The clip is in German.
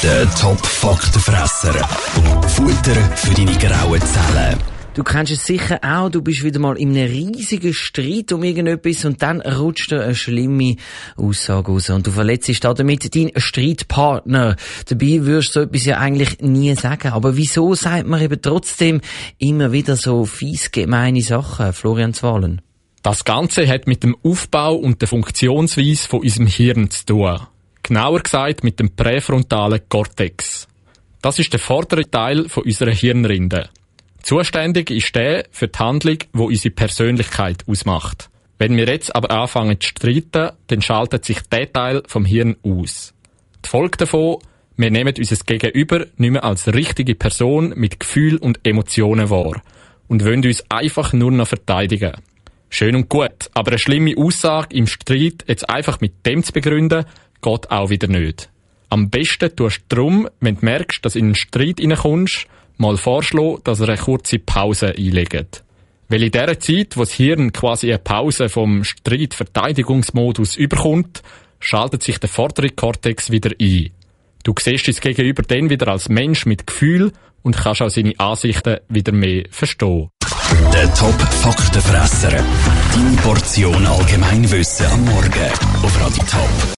Der Top-Faktenfresser. Futter für deine grauen Zellen. Du kennst es sicher auch, du bist wieder mal in einem riesigen Streit um irgendetwas und dann rutscht dir eine schlimme Aussage raus und du verletzt damit deinen Streitpartner. Dabei würdest du so etwas ja eigentlich nie sagen. Aber wieso sagt man eben trotzdem immer wieder so fies gemeine Sachen, Florian Zwalen? Das Ganze hat mit dem Aufbau und der Funktionsweise von unserem Hirn zu tun. Genauer gesagt mit dem präfrontalen Kortex. Das ist der vordere Teil von unserer Hirnrinde. Zuständig ist der für die Handlung, die unsere Persönlichkeit ausmacht. Wenn wir jetzt aber anfangen zu streiten, dann schaltet sich der Teil vom Hirn aus. Die Folge davon: wir nehmen unser Gegenüber nicht mehr als richtige Person mit Gefühl und Emotionen wahr und wollen uns einfach nur noch verteidigen. Schön und gut, aber eine schlimme Aussage im Streit jetzt einfach mit dem zu begründen, geht auch wieder nicht. Am besten tust du darum, wenn du merkst, dass in einen Streit reinkommst, mal vorschlagen, dass ihr eine kurze Pause einlegt. Weil in dieser Zeit, wo das Hirn quasi eine Pause vom Streit-Verteidigungsmodus überkommt, schaltet sich der vordere Kortex wieder ein. Du siehst dein Gegenüber dann wieder als Mensch mit Gefühl und kannst auch seine Ansichten wieder mehr verstehen. Der Top-Faktenfresser. Deine Portion Allgemeinwissen am Morgen auf Radio Top.